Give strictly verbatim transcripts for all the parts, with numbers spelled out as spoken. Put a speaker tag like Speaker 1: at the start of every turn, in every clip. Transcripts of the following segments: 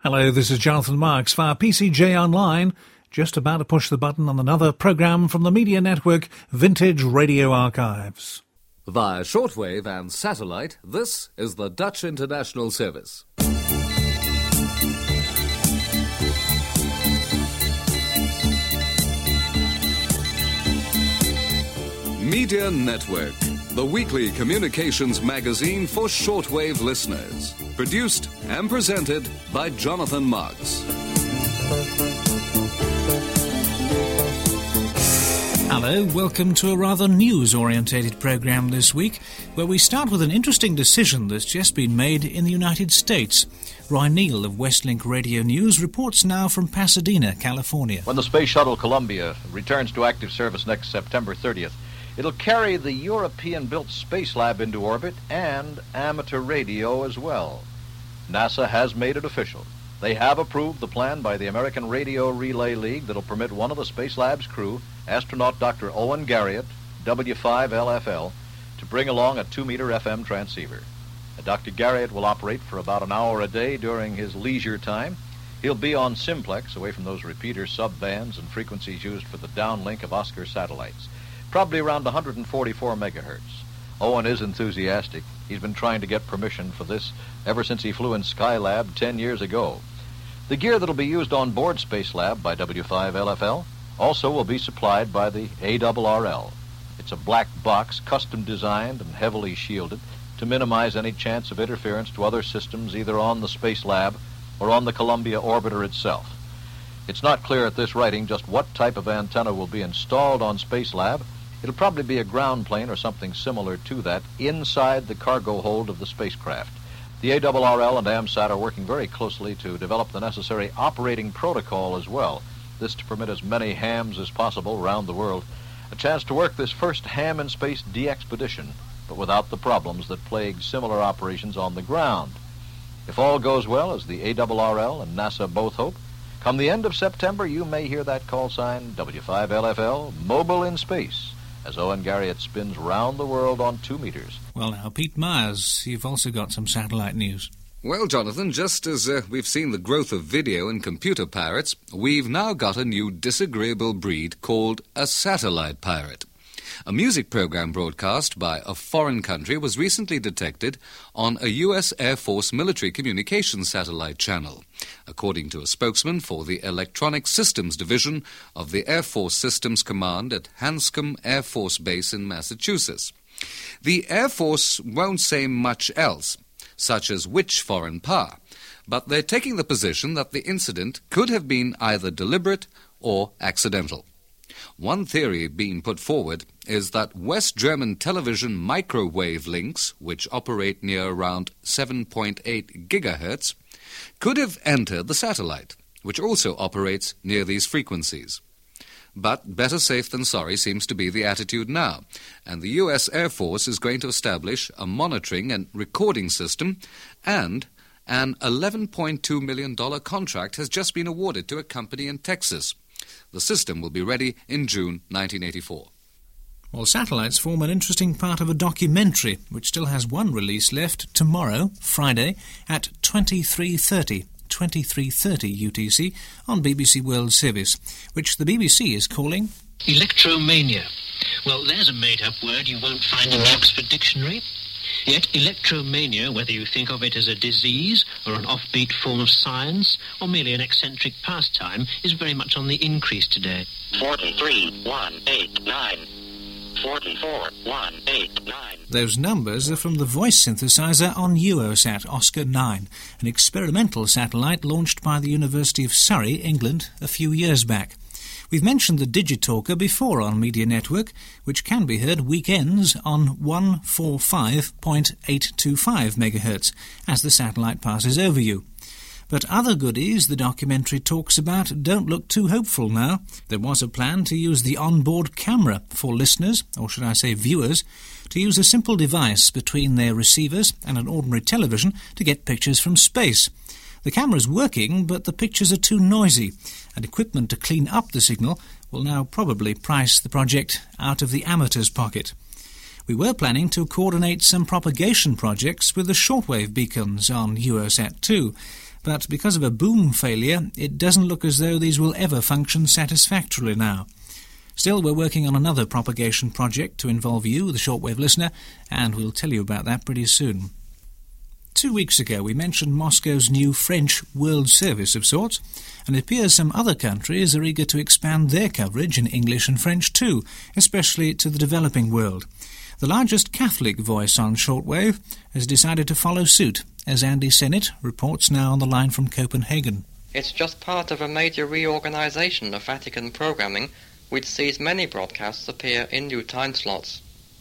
Speaker 1: Hello, this is Jonathan Marks via P C J Online, just about to push the button on another programme from the media network Vintage Radio Archives.
Speaker 2: Via shortwave and satellite, this is the Dutch International Service. Media Network, the weekly communications magazine for shortwave listeners. Produced and presented by Jonathan Marks.
Speaker 1: Hello, welcome to a rather news-orientated programme this week, where we start with an interesting decision that's just been made in the United States. Roy Neal of Westlink Radio News reports now from Pasadena, California.
Speaker 3: When the Space Shuttle Columbia returns to active service next September thirtieth, it'll carry the European-built Space Lab into orbit and amateur radio as well. NASA has made it official. They have approved the plan by the American Radio Relay League that'll permit one of the Space Lab's crew, astronaut Doctor Owen Garriott, W five L F L, to bring along a two-meter F M transceiver. Doctor Garriott will operate for about an hour a day during his leisure time. He'll be on simplex, away from those repeater subbands and frequencies used for the downlink of Oscar satellites. Probably around one hundred forty-four megahertz. Owen is enthusiastic. He's been trying to get permission for this ever since he flew in Skylab ten years ago. The gear that'll be used on board Space Lab by W five L F L also will be supplied by the A R R L. It's a black box, custom designed and heavily shielded to minimize any chance of interference to other systems either on the Space Lab or on the Columbia orbiter itself. It's not clear at this writing just what type of antenna will be installed on Space Lab. It'll probably be a ground plane or something similar to that inside the cargo hold of the spacecraft. The A R R L and AMSAT are working very closely to develop the necessary operating protocol as well, this to permit as many hams as possible around the world a chance to work this first ham in space de-expedition, but without the problems that plague similar operations on the ground. If all goes well, as the A R R L and NASA both hope, come the end of September you may hear that call sign W five L F L, mobile in space, as Owen Garriott spins round the world on two meters.
Speaker 1: Well now, Pete Myers, you've also got some satellite news.
Speaker 2: Well, Jonathan, just as uh, we've seen the growth of video and computer pirates, we've now got a new disagreeable breed called a satellite pirate. A music program broadcast by a foreign country was recently detected on a U S Air Force military communications satellite channel, according to a spokesman for the Electronic Systems Division of the Air Force Systems Command at Hanscom Air Force Base in Massachusetts. The Air Force won't say much else, such as which foreign power, but they're taking the position that the incident could have been either deliberate or accidental. One theory being put forward is that West German television microwave links, which operate near around seven point eight gigahertz, could have entered the satellite, which also operates near these frequencies. But better safe than sorry seems to be the attitude now, and the U S Air Force is going to establish a monitoring and recording system, and an eleven point two million dollars contract has just been awarded to a company in Texas. The system will be ready in June nineteen eighty-four.
Speaker 1: Well, satellites form an interesting part of a documentary, which still has one release left tomorrow, Friday, at twenty-three thirty. twenty-three thirty U T C on B B C World Service, which the B B C is calling
Speaker 4: electromania. Well, there's a made-up word you won't find in the Oxford Dictionary. Yet electromania, whether you think of it as a disease or an offbeat form of science or merely an eccentric pastime, is very much on the increase today.
Speaker 5: forty-three, one, eight, nine. forty-four, one, eight, nine.
Speaker 1: Those numbers are from the voice synthesizer on Eurosat Oscar nine, an experimental satellite launched by the University of Surrey, England, a few years back. We've mentioned the Digitalker before on Media Network, which can be heard weekends on one forty-five point eight two five megahertz as the satellite passes over you. But other goodies the documentary talks about don't look too hopeful now. There was a plan to use the onboard camera for listeners, or should I say viewers, to use a simple device between their receivers and an ordinary television to get pictures from space. The camera's working, but the pictures are too noisy, and equipment to clean up the signal will now probably price the project out of the amateur's pocket. We were planning to coordinate some propagation projects with the shortwave beacons on Eurosat two, but because of a boom failure, it doesn't look as though these will ever function satisfactorily now. Still, we're working on another propagation project to involve you, the shortwave listener, and we'll tell you about that pretty soon. Two weeks ago, we mentioned Moscow's new French World Service of sorts, and it appears some other countries are eager to expand their coverage in English and French too, especially to the developing world. The largest Catholic voice on shortwave has decided to follow suit, as Andy Sennett reports now on the line from Copenhagen.
Speaker 6: It's just part of a major reorganization of Vatican programming, which sees many broadcasts appear in new time slots.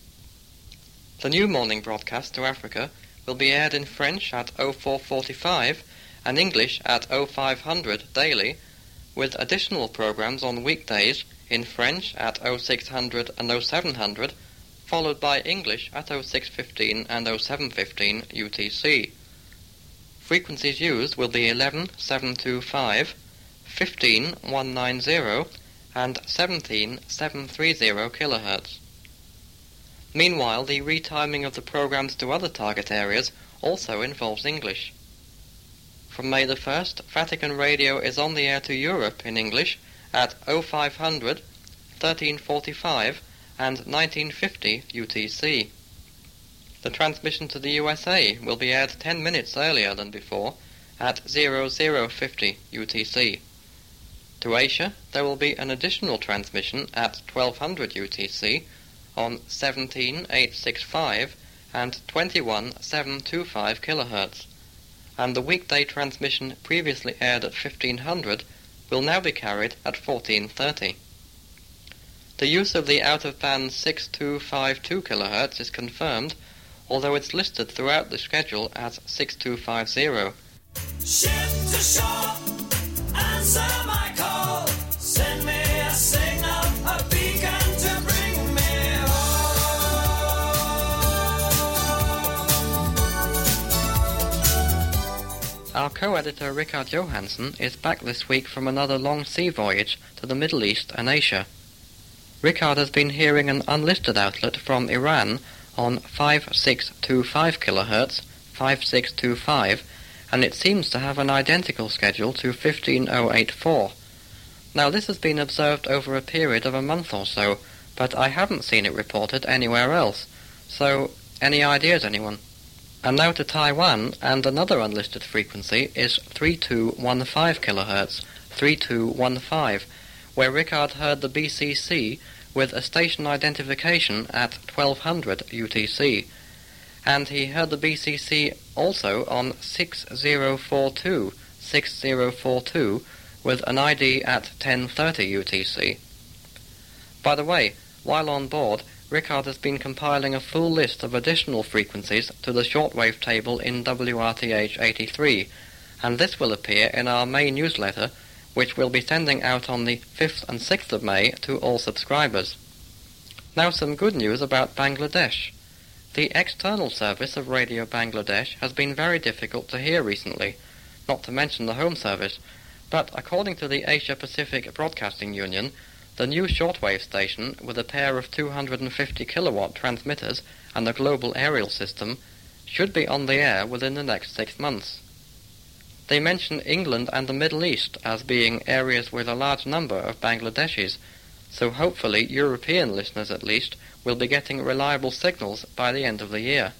Speaker 6: The new morning broadcast to Africa will be aired in French at oh four forty-five and English at oh five hundred daily, with additional programs on weekdays in French at oh six hundred and oh seven hundred, followed by English at oh six fifteen and oh seven fifteen U T C. Frequencies used will be eleven seven twenty-five, fifteen one ninety, and seventeen seven thirty kilohertz. Meanwhile, the retiming of the programs to other target areas also involves English. From May the first, Vatican Radio is on the air to Europe in English at oh five hundred, thirteen forty-five, and nineteen fifty U T C. The transmission to the U S A will be aired ten minutes earlier than before at oh oh fifty U T C. To Asia, there will be an additional transmission at twelve hundred U T C on seventeen eight sixty-five and twenty-one seven twenty-five kilohertz, and the weekday transmission previously aired at fifteen hundred will now be carried at fourteen thirty. The use of the out-of-band six two five two kilohertz is confirmed, although it's listed throughout the schedule as six two five zero.
Speaker 7: Ship to shore, answer my call, send me a signal, a beacon to bring me home.
Speaker 6: Our co-editor Richard Johansson is back this week from another long sea voyage to the Middle East and Asia. Richard has been hearing an unlisted outlet from Iran on five six two five kilohertz, five six two five, and it seems to have an identical schedule to fifteen oh eighty-four. Now this has been observed over a period of a month or so, but I haven't seen it reported anywhere else. So, any ideas, anyone? And now to Taiwan, and another unlisted frequency is three two one five kilohertz, three two one five, where Richard heard the B C C with a station identification at twelve hundred U T C, and he heard the B C C also on six oh four two, six oh four two, with an I D at ten thirty U T C. By the way, while on board, Richard has been compiling a full list of additional frequencies to the shortwave table in W R T H eighty-three, and this will appear in our May newsletter, which we'll be sending out on the fifth and sixth of May to all subscribers. Now some good news about Bangladesh. The external service of Radio Bangladesh has been very difficult to hear recently, not to mention the home service, but according to the Asia Pacific Broadcasting Union, the new shortwave station with a pair of two hundred fifty kilowatt transmitters and a global aerial system should be on the air within the next six months. They mention England and the Middle East as being areas with a large number of Bangladeshis, so hopefully European listeners at least will be getting reliable signals by the end of the year.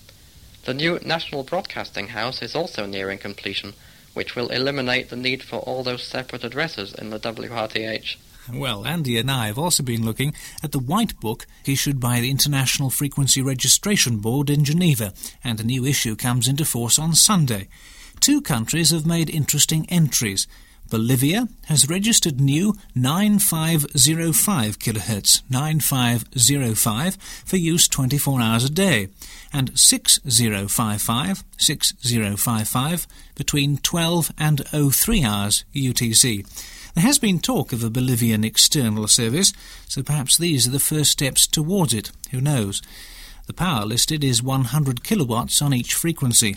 Speaker 6: The new National Broadcasting House is also nearing completion, which will eliminate the need for all those separate addresses in the W R T H.
Speaker 1: Well, Andy and I have also been looking at the White Book issued by the International Frequency Registration Board in Geneva, and a new issue comes into force on Sunday. Two countries have made interesting entries. Bolivia has registered new nine five oh five kilohertz, nine five oh five, for use twenty-four hours a day, and six oh five five, six oh five five, between twelve and oh three hours U T C. There has been talk of a Bolivian external service, so perhaps these are the first steps towards it. Who knows? The power listed is one hundred kilowatts on each frequency.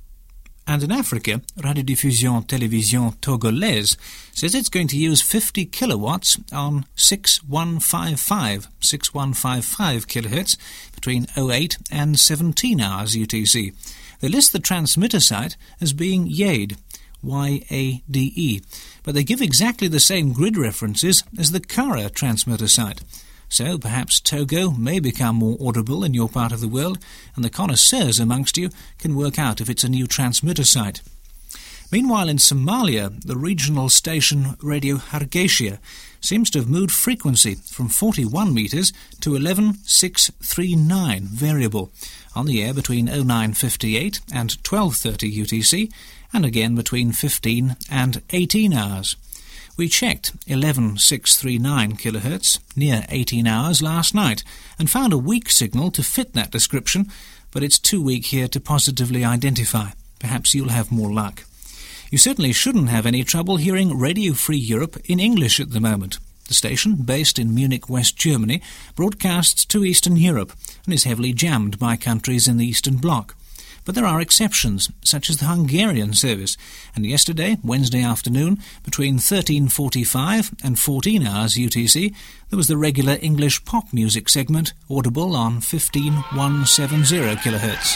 Speaker 1: And in Africa, Radiodiffusion Télévision Togolaise says it's going to use fifty kilowatts on six one five five, six one five five kilohertz between oh eight and seventeen hours U T C. They list the transmitter site as being Yade. Y A D E, but they give exactly the same grid references as the Kara transmitter site. So perhaps Togo may become more audible in your part of the world, and the connoisseurs amongst you can work out if it's a new transmitter site. Meanwhile, in Somalia, the regional station Radio Hargeisa seems to have moved frequency from forty-one metres to eleven six three nine variable, on the air between oh nine fifty-eight and twelve thirty U T C, and again between fifteen and eighteen hours. We checked eleven six three nine kilohertz near eighteen hours last night and found a weak signal to fit that description, but it's too weak here to positively identify. Perhaps you'll have more luck. You certainly shouldn't have any trouble hearing Radio Free Europe in English at the moment. The station, based in Munich, West Germany, broadcasts to Eastern Europe and is heavily jammed by countries in the Eastern Bloc. But there are exceptions, such as the Hungarian service, and yesterday, Wednesday afternoon, between thirteen forty-five and fourteen hours U T C, there was the regular English pop music segment, audible on fifteen one seventy kilohertz.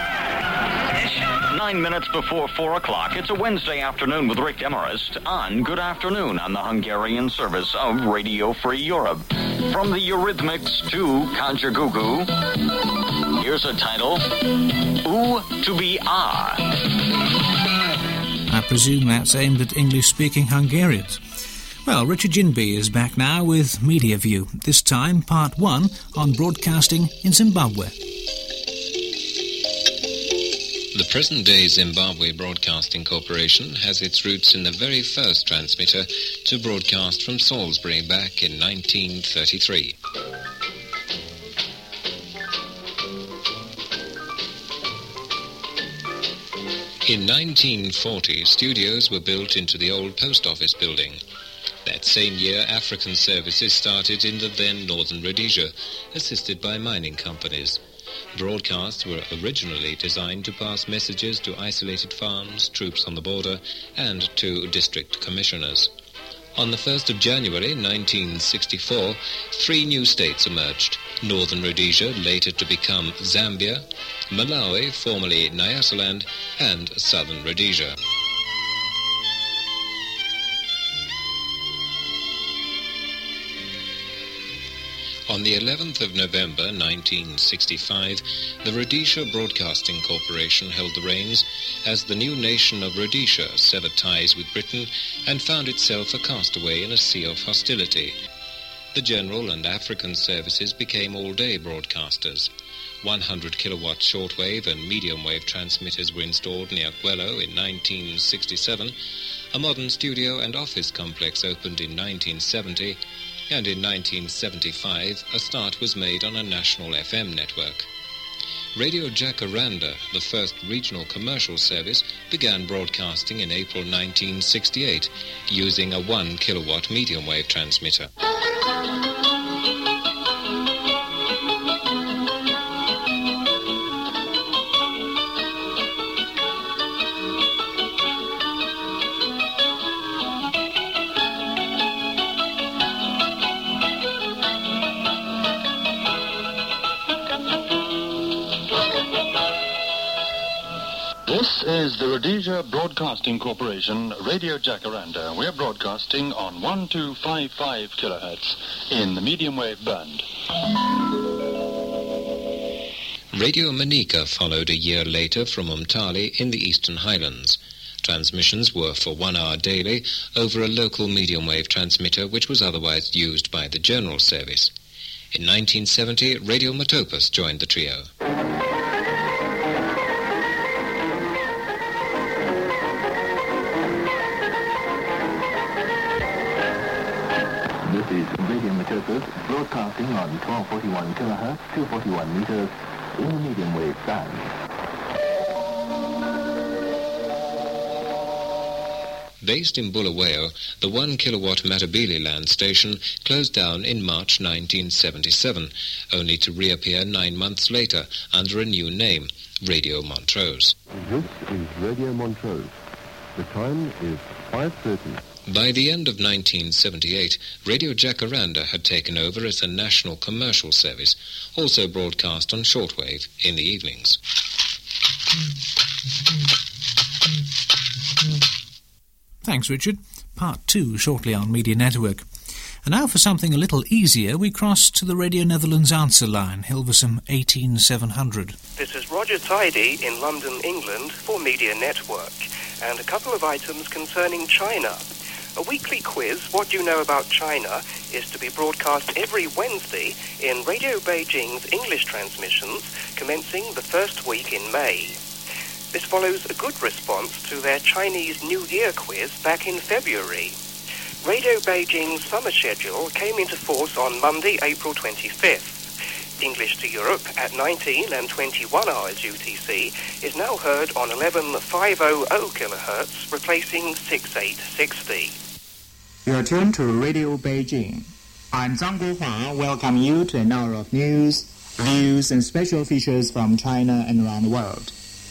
Speaker 8: Nine minutes before four o'clock, it's a Wednesday afternoon with Rick Demarest on Good Afternoon on the Hungarian service of Radio Free Europe. From the Eurythmics to Kajagoogoo, here's a title, U to be A.
Speaker 1: I presume that's aimed at English-speaking Hungarians. Well, Richard Jinby is back now with Media View, this time part one on broadcasting in Zimbabwe.
Speaker 9: The present-day Zimbabwe Broadcasting Corporation has its roots in the very first transmitter to broadcast from Salisbury back in nineteen thirty-three. In nineteen forty, studios were built into the old post office building. That same year, African services started in the then Northern Rhodesia, assisted by mining companies. Broadcasts were originally designed to pass messages to isolated farms, troops on the border, and to district commissioners. On the first of January nineteen sixty-four, three new states emerged: Northern Rhodesia, later to become Zambia, Malawi, formerly Nyasaland, and Southern Rhodesia. On the eleventh of November nineteen sixty-five, the Rhodesia Broadcasting Corporation held the reins as the new nation of Rhodesia severed ties with Britain and found itself a castaway in a sea of hostility. The general and African services became all-day broadcasters. one hundred kilowatt shortwave and medium-wave transmitters were installed near Gwelo in nineteen sixty-seven. A modern studio and office complex opened in nineteen seventy. And in nineteen seventy-five, a start was made on a national F M network. Radio Jacaranda, the first regional commercial service, began broadcasting in April nineteen sixty-eight, using a one kilowatt medium wave transmitter.
Speaker 10: This is the Rhodesia Broadcasting Corporation, Radio Jacaranda. We're broadcasting on twelve fifty-five kilohertz in the medium wave band.
Speaker 9: Radio Manika followed a year later from Umtali in the Eastern Highlands. Transmissions were for one hour daily over a local medium wave transmitter which was otherwise used by the General Service. In nineteen seventy, Radio Matopus joined the trio.
Speaker 11: This is Radio Matopus broadcasting on twelve forty-one kilohertz, two hundred forty-one meters in the medium wave band.
Speaker 9: Based in Bulawayo, the one kilowatt Matabele land station closed down in March nineteen seventy-seven, only to reappear nine months later under a new name, Radio Montrose.
Speaker 11: This is Radio Montrose. The time is five thirty.
Speaker 9: By the end of nineteen seventy-eight, Radio Jacaranda had taken over as a national commercial service, also broadcast on shortwave in the evenings.
Speaker 1: Thanks, Richard. Part two shortly on Media Network. And now for something a little easier, we cross to the Radio Netherlands answer line, Hilversum eighteen seven hundred.
Speaker 12: This is Roger Tidy in London, England for Media Network, and a couple of items concerning China. A weekly quiz, What Do You Know About China, is to be broadcast every Wednesday in Radio Beijing's English transmissions, commencing the first week in May. This follows a good response to their Chinese New Year quiz back in February. Radio Beijing's summer schedule came into force on Monday, April twenty-fifth. English to Europe at nineteen and twenty-one hours U T C is now heard on eleven five hundred kilohertz, replacing sixty-eight sixty.
Speaker 13: Your turn to Radio Beijing. I'm Zhang Guhua, welcome you to an hour of news, views and special features from China and around the world.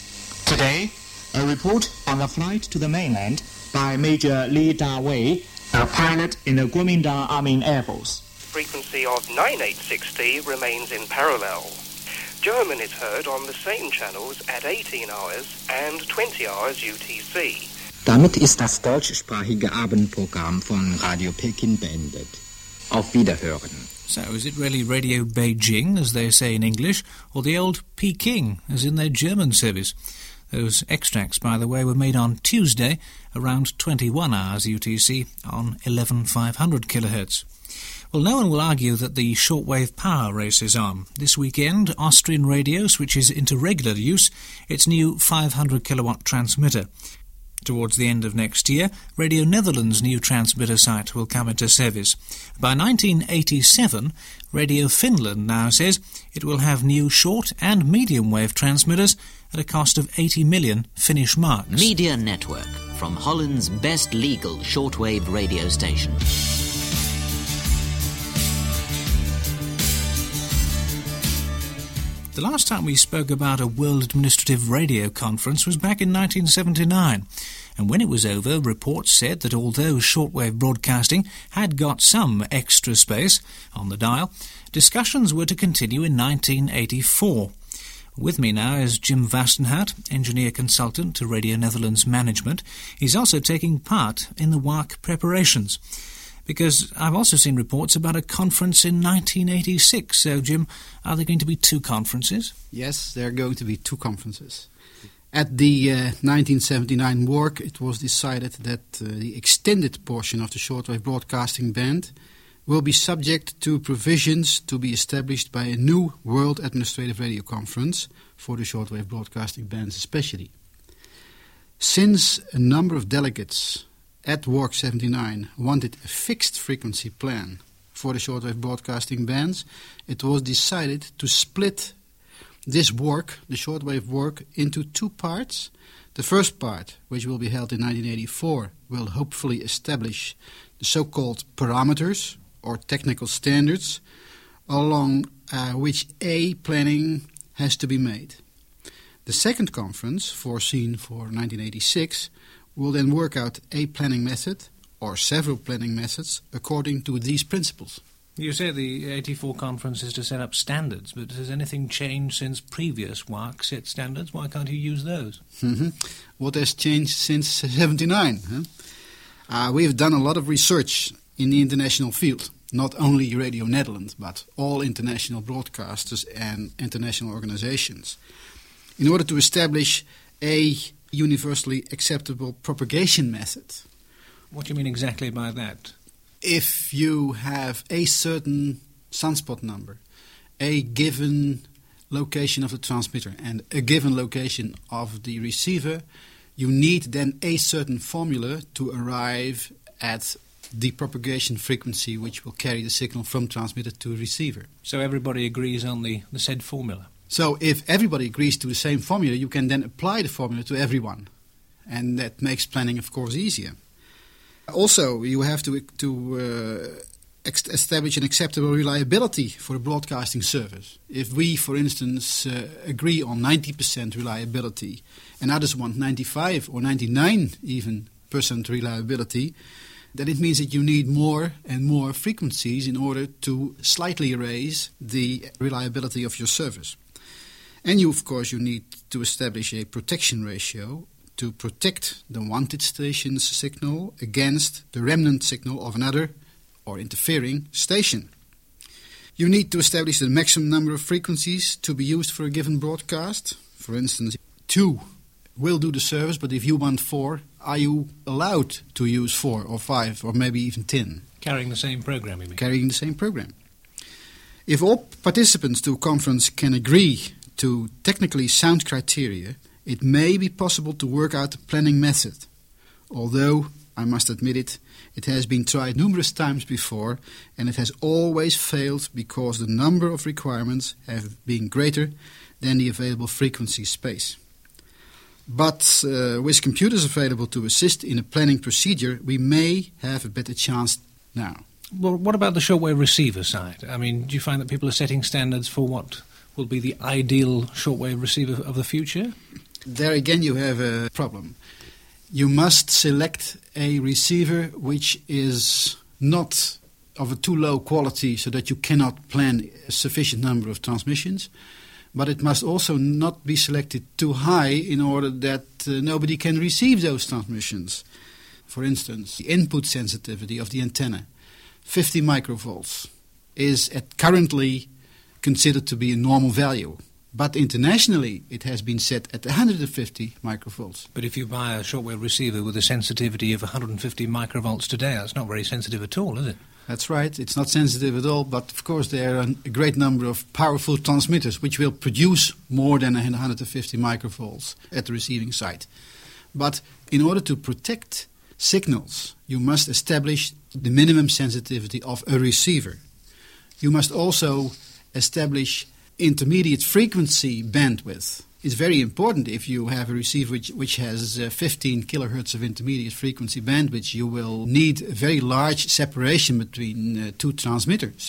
Speaker 13: Today, a report on the flight to the mainland by Major Li Dawei, a pilot in the Kuomintang Army Air Force.
Speaker 12: Frequency of ninety-eight sixty remains in parallel. German is heard on the same channels at eighteen hours and twenty hours U T C.
Speaker 13: Damit ist das deutschsprachige Abendprogramm von Radio Peking beendet. Auf Wiederhören.
Speaker 1: So, is it really Radio Beijing, as they say in English, or the old Peking, as in their German service? Those extracts, by the way, were made on Tuesday, around twenty-one hours U T C, on eleven five hundred kilohertz. Well, no one will argue that the shortwave power race is on. This weekend, Austrian Radio switches into regular use its new five hundred kilowatt transmitter. Towards the end of next year, Radio Netherlands' new transmitter site will come into service. By nineteen eighty-seven, Radio Finland now says it will have new short and medium wave transmitters at a cost of eighty million Finnish marks.
Speaker 14: Media Network, from Holland's best legal shortwave radio station.
Speaker 1: The last time we spoke about a World Administrative Radio Conference was back in nineteen seventy-nine, and when it was over, reports said that although shortwave broadcasting had got some extra space on the dial, discussions were to continue in nineteen eighty-four. With me now is Jim Vastenhout, engineer consultant to Radio Netherlands Management. He's also taking part in the W A C preparations, because I've also seen reports about a conference in nineteen eighty-six. So, Jim, are there going to be two conferences?
Speaker 15: Yes, there are going to be two conferences. At the uh, nineteen seventy-nine W A C, it was decided that uh, the extended portion of the shortwave broadcasting band will be subject to provisions to be established by a new World Administrative Radio Conference for the shortwave broadcasting bands especially. Since a number of delegates at W A C seventy-nine wanted a fixed frequency plan for the shortwave broadcasting bands, it was decided to split this work, the shortwave work, into two parts. The first part, which will be held in nineteen eighty-four, will hopefully establish the so-called parameters or technical standards along uh, which A planning has to be made. The second conference, foreseen for nineteen eighty-six, will then work out a planning method or several planning methods according to these principles.
Speaker 1: You say the eighty-four conference is to set up standards, but has anything changed since previous W A C set standards? Why can't you use those?
Speaker 15: Mm-hmm. What has changed since seventy-nine? Huh? Uh, we have done a lot of research in the international field, not only Radio Netherlands, but all international broadcasters and international organizations, in order to establish a universally acceptable propagation method.
Speaker 1: What do you mean exactly by that?
Speaker 15: If you have a certain sunspot number, a given location of the transmitter and a given location of the receiver, you need then a certain formula to arrive at the propagation frequency which will carry the signal from transmitter to receiver.
Speaker 1: So everybody agrees on the, the said formula?
Speaker 15: So if everybody agrees to the same formula, you can then apply the formula to everyone. And that makes planning, of course, easier. Also, you have to, to uh, ex- establish an acceptable reliability for the broadcasting service. If we, for instance, uh, agree on ninety percent reliability and others want ninety-five or ninety-nine even percent reliability, then it means that you need more and more frequencies in order to slightly raise the reliability of your service. And you, of course, you need to establish a protection ratio to protect the wanted station's signal against the remnant signal of another or interfering station. You need to establish the maximum number of frequencies to be used for a given broadcast. For instance, two will do the service, but if you want four, are you allowed to use four or five or maybe even ten?
Speaker 1: Carrying the same program, you mean?
Speaker 15: Carrying the same program. If all participants to a conference can agree to technically sound criteria, it may be possible to work out a planning method. Although, I must admit it, it has been tried numerous times before, and it has always failed because the number of requirements have been greater than the available frequency space. But uh, with computers available to assist in a planning procedure, we may have a better chance now.
Speaker 1: Well, what about the shortwave receiver side? I mean, do you find that people are setting standards for what will be the ideal shortwave receiver of the future?
Speaker 15: There again you have a problem. You must select a receiver which is not of a too low quality so that you cannot plan a sufficient number of transmissions, but it must also not be selected too high in order that uh, nobody can receive those transmissions. For instance, the input sensitivity of the antenna, fifty microvolts, is at currently considered to be a normal value. But internationally, it has been set at one hundred fifty microvolts.
Speaker 1: But if you buy a shortwave receiver with a sensitivity of one hundred fifty microvolts today, that's not very sensitive at all, is it?
Speaker 15: That's right. It's not sensitive at all, but of course there are a great number of powerful transmitters which will produce more than one hundred fifty microvolts at the receiving site. But in order to protect signals, you must establish the minimum sensitivity of a receiver. You must also establish intermediate frequency bandwidth. It's very important. If you have a receiver which, which has uh, fifteen kilohertz of intermediate frequency bandwidth, you will need a very large separation between uh, two transmitters.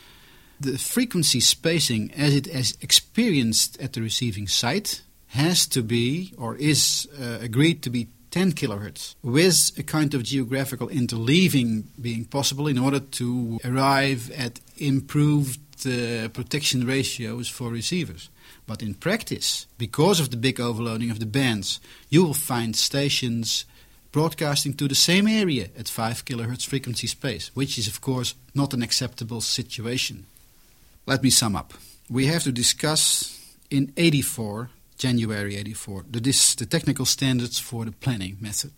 Speaker 15: The frequency spacing as it is experienced at the receiving site has to be, or is uh, agreed to be, ten kilohertz, with a kind of geographical interleaving being possible in order to arrive at improved uh, protection ratios for receivers. But in practice, because of the big overloading of the bands, you will find stations broadcasting to the same area at five kilohertz frequency space, which is of course not an acceptable situation. Let me sum up. We have to discuss in eighty-four, January eighty-four, the, dis, the technical standards for the planning method.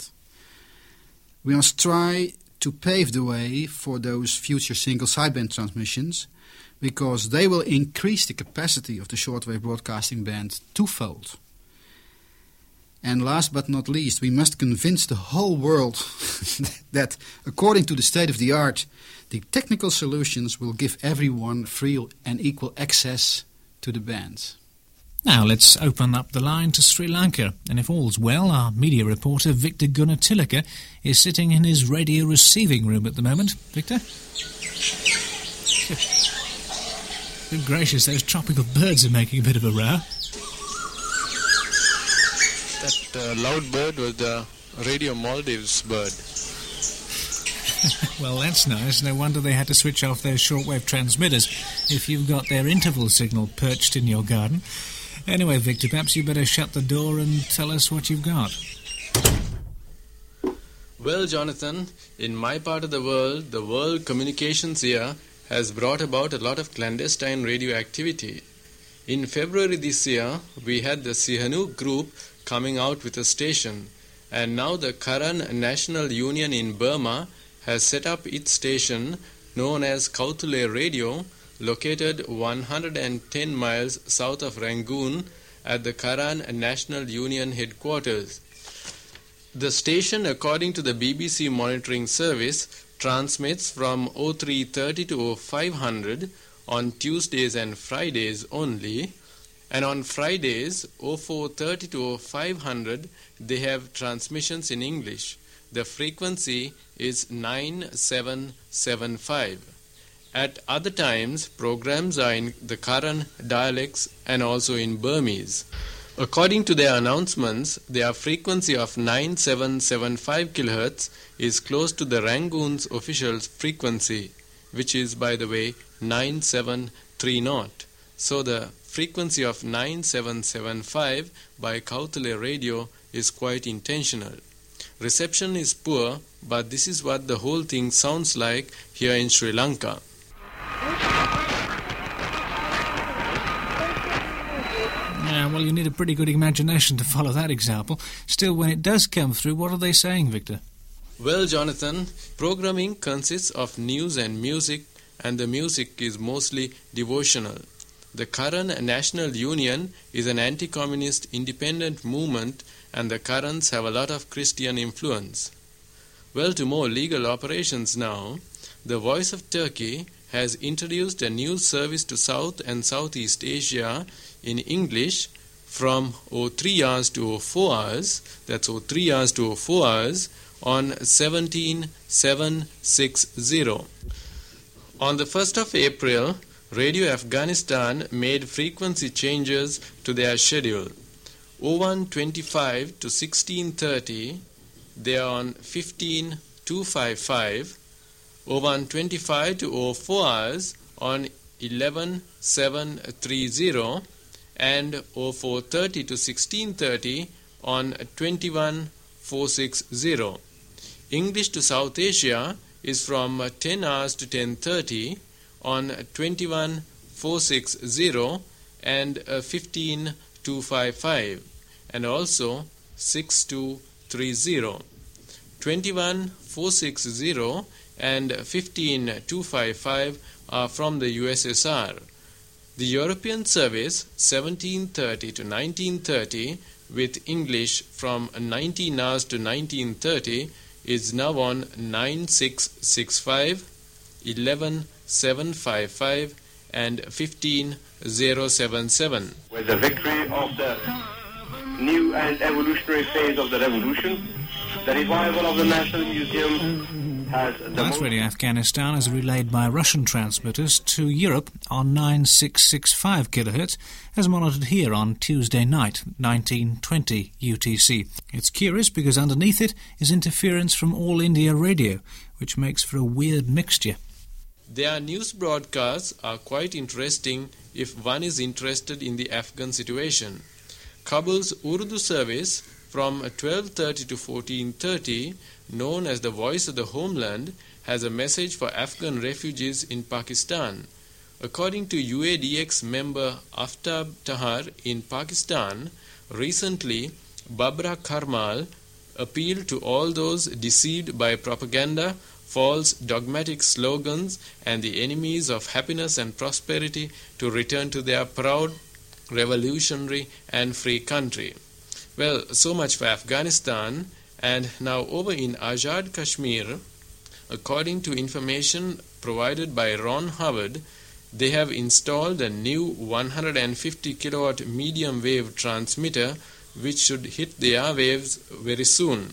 Speaker 15: We must try to pave the way for those future single sideband transmissions, because they will increase the capacity of the shortwave broadcasting band twofold. And last but not least, we must convince the whole world that, according to the state of the art, the technical solutions will give everyone free and equal access to the bands.
Speaker 1: Now let's open up the line to Sri Lanka, and if all's well, our media reporter Victor Gunatilaka is sitting in his radio receiving room at the moment. Victor? Good gracious, those tropical birds are making a bit of a row.
Speaker 16: That uh, loud bird was the Radio Maldives bird.
Speaker 1: Well, that's nice. No wonder they had to switch off those shortwave transmitters if you've got their interval signal perched in your garden. Anyway, Victor, perhaps you better shut the door and tell us what you've got.
Speaker 16: Well, Jonathan, in my part of the world, the World Communications Year has brought about a lot of clandestine radio activity. In February this year, we had the Sihanouk group coming out with a station, and now the Karan National Union in Burma has set up its station known as Kauthule Radio, located one hundred ten miles south of Rangoon at the Karan National Union headquarters. The station, according to the B B C Monitoring Service, transmits from oh three thirty to oh five hundred on Tuesdays and Fridays only, and on Fridays oh four thirty to oh five hundred they have transmissions in English. The frequency is nine seven seven five. At other times, programs are in the Karan dialects and also in Burmese. According to their announcements, their frequency of nine seven seven five kilohertz is close to the Rangoon's official frequency, which is, by the way, nine seven three zero. So the frequency of nine seven seven five by Kauthule Radio is quite intentional. Reception is poor, but this is what the whole thing sounds like here in Sri Lanka.
Speaker 1: Yeah, well, you need a pretty good imagination to follow that example. Still, when it does come through, what are they saying, Victor?
Speaker 16: Well, Jonathan, programming consists of news and music, and the music is mostly devotional. The Karan National Union is an anti-communist independent movement, and the Karans have a lot of Christian influence. Well, to more legal operations now, the Voice of Turkey has introduced a new service to South and Southeast Asia in English from oh three hours to oh four hours, that's oh three hours to oh four hours, on seventeen seven sixty. On the first of April, Radio Afghanistan made frequency changes to their schedule. oh one twenty-five to sixteen thirty, they are on fifteen two fifty-five, oh one twenty-five to oh four hours on eleven seven thirty, and oh four thirty to sixteen thirty on twenty-one four sixty. English to South Asia is from ten hours to ten thirty on twenty-one four sixty and fifteen two fifty-five, and also six two thirty. twenty-one four sixty and fifteen two fifty-five are from the U S S R. The European service seventeen thirty to nineteen thirty with English from nineteen hours to nineteen thirty is now on nine six sixty-five, eleven seven fifty-five and fifteen oh seventy-seven.
Speaker 17: With the victory of the new and evolutionary phase of the revolution, the revival of the National Museum has... The
Speaker 1: That's Radio Afghanistan is relayed by Russian transmitters to Europe on nine six six five kilohertz, as monitored here on Tuesday night, nineteen twenty U T C. It's curious because underneath it is interference from All India Radio, which makes for a weird mixture.
Speaker 16: Their news broadcasts are quite interesting if one is interested in the Afghan situation. Kabul's Urdu service from twelve thirty to fourteen thirty, known as the Voice of the Homeland, has a message for Afghan refugees in Pakistan. According to U A D X member Aftab Tahar in Pakistan, recently Babra Karmal appealed to all those deceived by propaganda, false dogmatic slogans, and the enemies of happiness and prosperity to return to their proud, revolutionary and free country. Well, so much for Afghanistan. And now over in Azad Kashmir, according to information provided by Ron Howard, they have installed a new one hundred fifty kilowatt medium wave transmitter which should hit the airwaves very soon.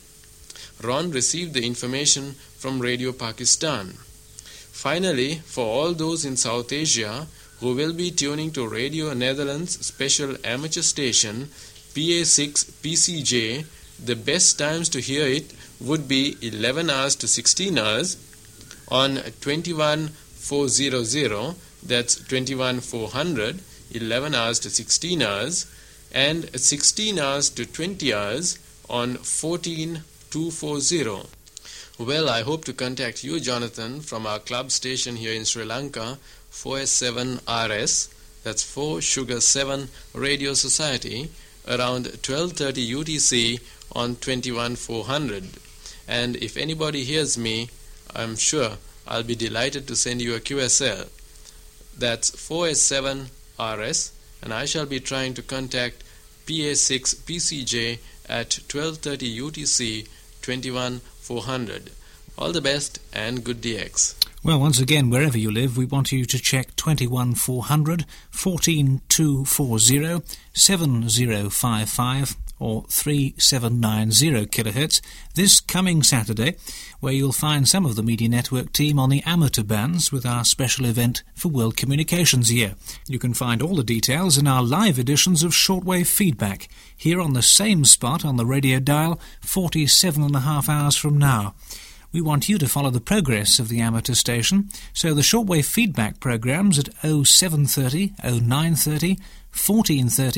Speaker 16: Ron received the information from Radio Pakistan. Finally, for all those in South Asia who will be tuning to Radio Netherlands special amateur station P A six P C J, the best times to hear it would be eleven hours to sixteen hours on twenty-one four hundred, that's twenty-one four hundred, eleven hours to sixteen hours, and sixteen hours to twenty hours on fourteen two forty. Well, I hope to contact you, Jonathan, from our club station here in Sri Lanka, four S seven R S, that's four Sugar seven Radio Society, around twelve thirty U T C on twenty-one four hundred. And if anybody hears me, I'm sure I'll be delighted to send you a Q S L. That's four S seven R S, and I shall be trying to contact P A six P C J at twelve thirty U T C, twenty-one four hundred. All the best and good D X.
Speaker 1: Well, once again, wherever you live, we want you to check twenty-one four hundred, fourteen two forty, seven zero five five or three seven nine zero kilohertz this coming Saturday, where you'll find some of the Media Network team on the amateur bands with our special event for World Communications Year. You can find all the details in our live editions of Shortwave Feedback, here on the same spot on the radio dial forty-seven and a half hours from now. We want you to follow the progress of the amateur station, so the shortwave feedback programmes at oh seven thirty, oh nine thirty, fourteen thirty,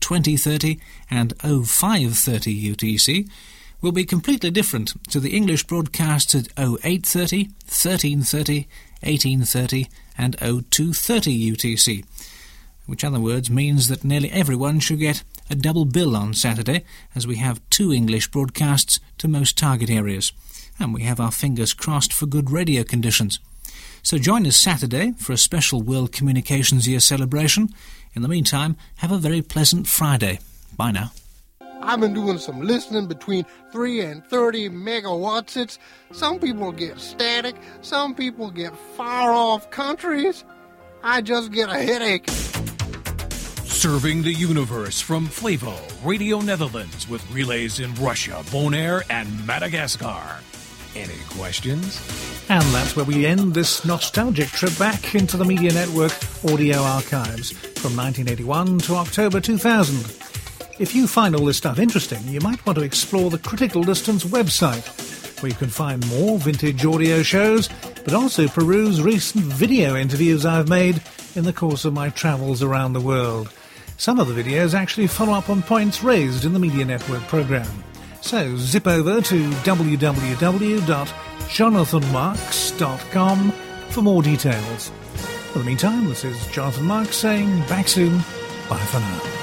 Speaker 1: twenty thirty and oh five thirty U T C will be completely different to the English broadcasts at oh eight thirty, thirteen thirty, eighteen thirty and oh two thirty U T C, which in other words means that nearly everyone should get a double bill on Saturday, as we have two English broadcasts to most target areas, and we have our fingers crossed for good radio conditions. So join us Saturday for a special World Communications Year celebration. In the meantime, have a very pleasant Friday. Bye now.
Speaker 18: I've been doing some listening between three and thirty megawatts. It's, some people get static, some people get far-off countries. I just get a headache.
Speaker 19: Serving the universe from Flavo, Radio Netherlands, with relays in Russia, Bonaire and Madagascar. Any questions?
Speaker 1: And that's where we end this nostalgic trip back into the Media Network audio archives from nineteen eighty-one to October two thousand. If you find all this stuff interesting, you might want to explore the Critical Distance website, where you can find more vintage audio shows, but also peruse recent video interviews I've made in the course of my travels around the world. Some of the videos actually follow up on points raised in the Media Network programme. So zip over to w w w dot jonathan marks dot com for more details. For the meantime, this is Jonathan Marks saying back soon. Bye for now.